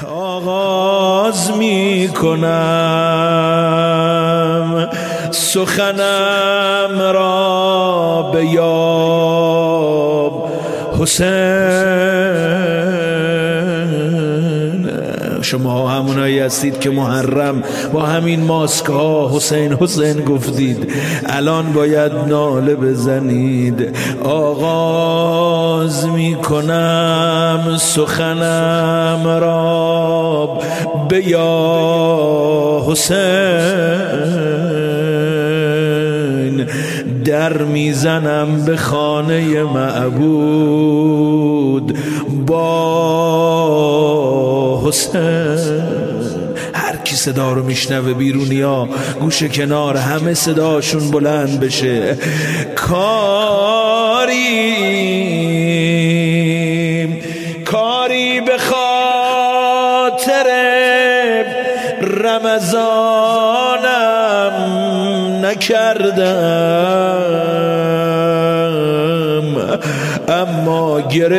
آغاز می کنم سخنم را به یاب حسین. شما همونایی هستید که محرم با همین ماسک ها حسین حسین گفتید، الان باید ناله بزنید. آغاز می کنم سخنم را به یا حسین، در میزنم به خانه معبود با حسین. هر کی صدا رو میشنوه بیرونیا گوشه کنار همه صداشون بلند بشه. کاری به خاطر رمضانم نکردم، اما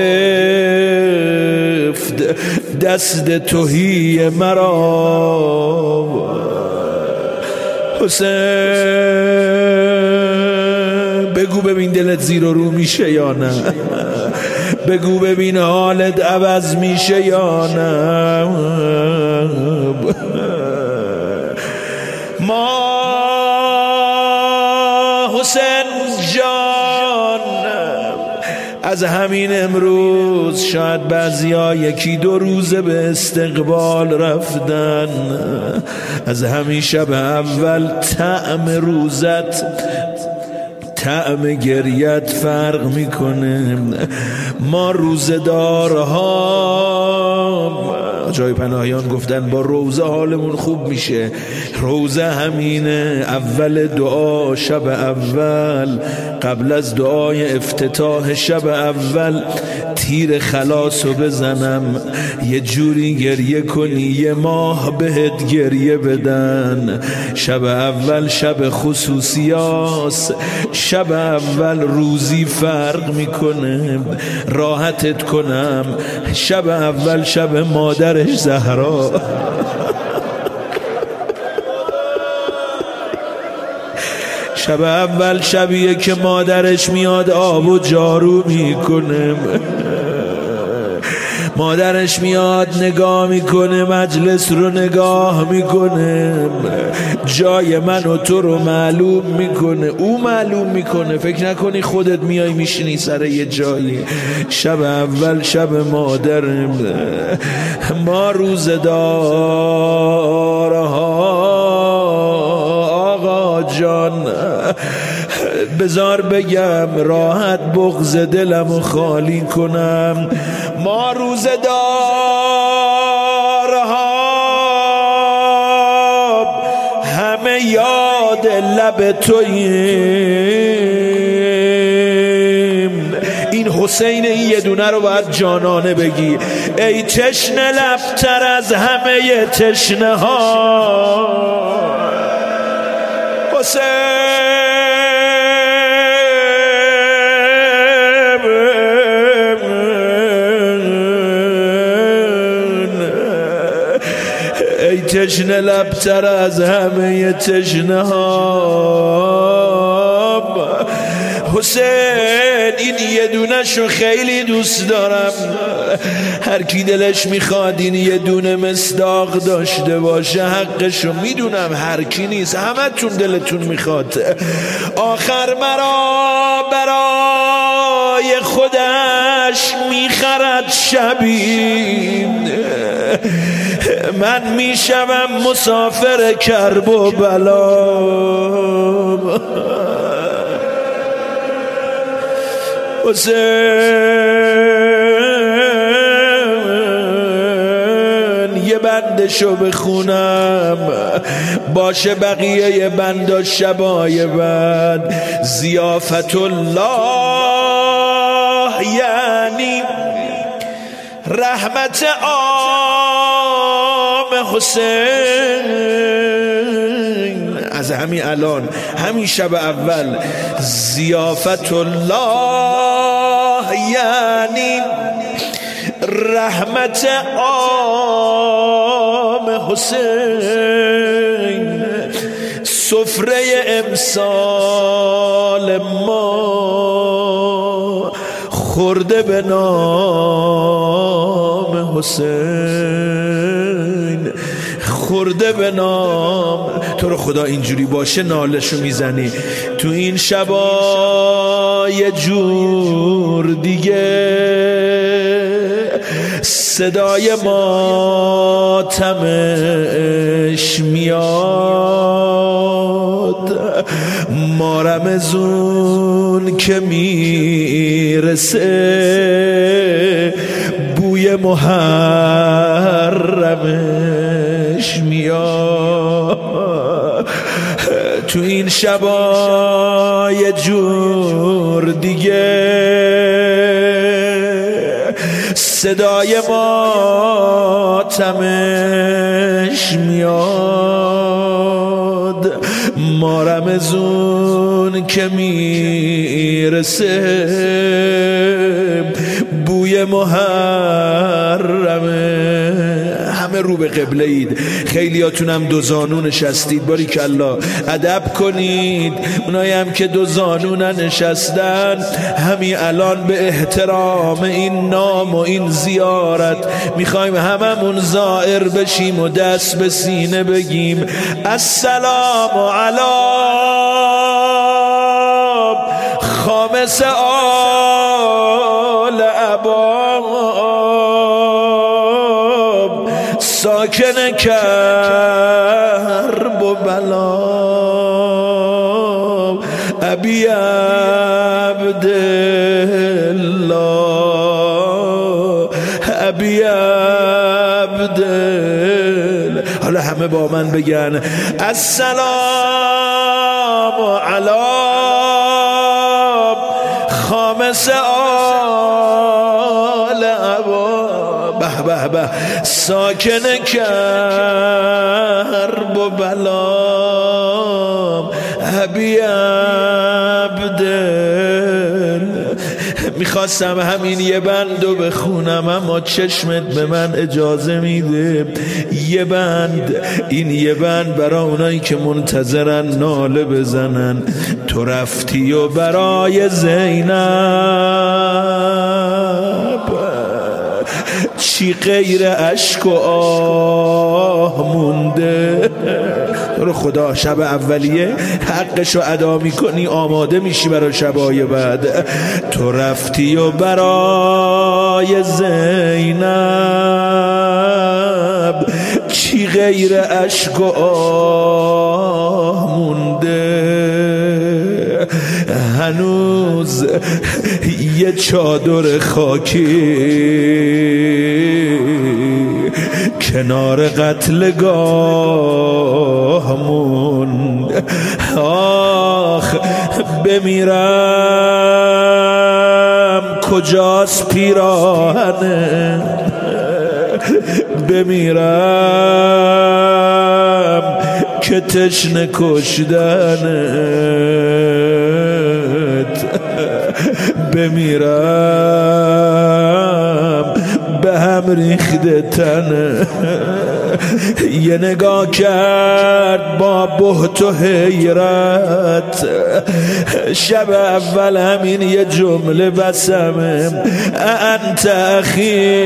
گرفت دست تهی مرا حسین. بگو ببین دلت زیر و رو میشه یا نه، بگو ببین حالت عوض میشه یا نه. ما حسین جان از همین امروز شاید بعضیا یکی دو روزه به استقبال رفتن، از همین شب اول طعم روزت طعم گریت فرق میکنه. ما روزدارها جای پناهیان گفتن با روزه حالمون خوب میشه. روزه همینه، اول دعا شب اول، قبل از دعای افتتاح شب اول تیر خلاصو بزنم یه جوری گریه کنی یه ماه بهت گریه بدن. شب اول شب خصوصیاست، شب اول روزی فرق میکنه. راحتت کنم، شب اول شب مادرش زهرا، شب اول شبیه که مادرش میاد آب و جارو میکنه، مادرش میاد نگاه میکنه، مجلس رو نگاه میکنه، جای من و تو رو معلوم میکنه، او معلوم میکنه. فکر نکنی خودت میای میشینی سر یه جایی. شب اول شب مادرم. ما روزدارها آقا جان بذار بگم راحت بغض دلمو خالی کنم. ما روزدارها همه یاد لب توییم. این حسین این یه دونه رو باید جانانه بگی. ای تشنه لبتر از همه تشنه ها حسین، ای تشنه لبتر از همه تشنه ها حسین. این یه دونه شو خیلی دوست دارم. هر کی دلش میخواد این یه دونه مصداق داشته باشه حقشو. میدونم هر کی نیست، همه تون دلتون میخواد. آخر مرا برای خودش میخرد شبی، من میشوم مسافر کرب و بلا. حسین یه بندشو بخونم باشه بقیه یه بند شبای بند. ضیافت الله یعنی رحمت عام حسین. از همین الان همین شب اول ضیافت الله یعنی رحمت عام حسین سفره امسال ما خورده به نام حسین، خورده به نام. تو رو خدا اینجوری باشه نالشو میزنی تو این شبا یه جور دیگه، صدای ماتمش میاد، ما رمزون که میرسه بوی محرمش میاد. تو این شبا یه جور دیگه صدای ماتمش میاد، ما رمزون که میرسه بوی محرمه. همه رو به قبله اید، خیلیاتونم دو زانو نشستید، باریکالله ادب کنید. اونایی هم که دو زانو نشستن همین الان به احترام این نام و این زیارت میخوایم هممون زائر بشیم و دست به سینه بگیم السلام علی خامس آل اباب ساکن کرب و بلا ابی عبدالله ابی عبدالله. حالا همه با من بگن السلام علی خامس آل ابا به به به ساکن کرب و بلا ابی عبدالله. میخواستم همین یه بندو بخونم اما چشمت به من اجازه میده یه بند، این یه بند برای اونایی که منتظرن ناله بزنن. تو رفتی و برای زینب چی غیر اشک و آه مونده؟ تو رو خدا شب اولیه حقشو ادا میکنی آماده میشی برای شبای بعد. تو رفتی و برای زینب چی غیر اشک و آه مونده؟ هنوز یه چادر خاکی کنار قتلگاه موند. آخ بمیرم کجاست پیراهنه، بمیرم که تشنه کشدنت، بمیرم به هم ریخته تنه. یه نگاه کرد با بهت و حیرت، شب اول همین یه جمله بسمه انت اخی،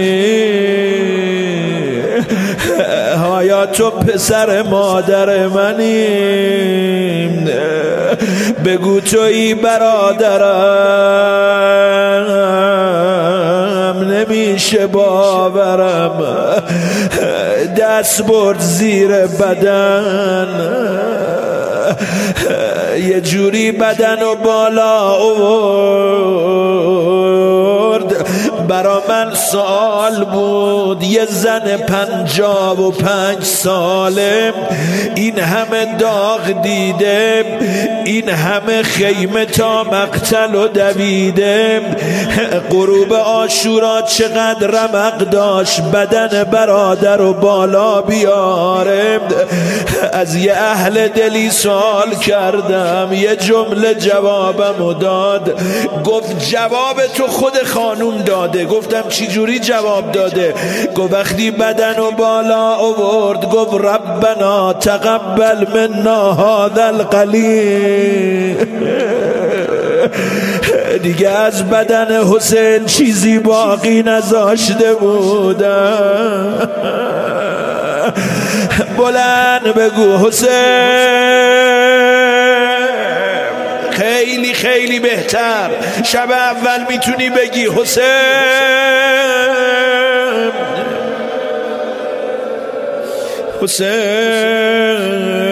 آیا تو پسر مادر منیم؟ بگو تویی برادرم، نمیشه باورم. دست برد زیر بدن، یه جوری بدن و بالا آورد. برا من سوال بود، یه زن 55 ساله این همه داغ دیده، این همه خیمه تا مقتل و دویده، غروب عاشورا چقدر رمق داشت، بدن برادر و بالا بیاره. از یه اهل دلی سوال کردم، یه جمله جوابم داد. گفت جواب تو خود خانوم داده. گفتم چی جوری جواب داده؟ گفت وقتی بدن و بالا آورد گفت ربنا تقبل منا هذا القلیل. دیگه از بدن حسین چیزی باقی نذاشته بودم. بلند بگو حسین. خیلی خیلی بهتر شب اول میتونی بگی حسین. حسین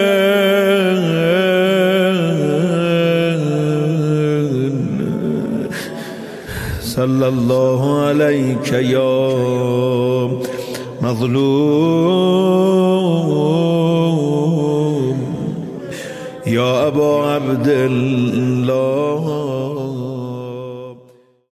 صلی الله علیک یا مظلوم یا ابا عبدالله.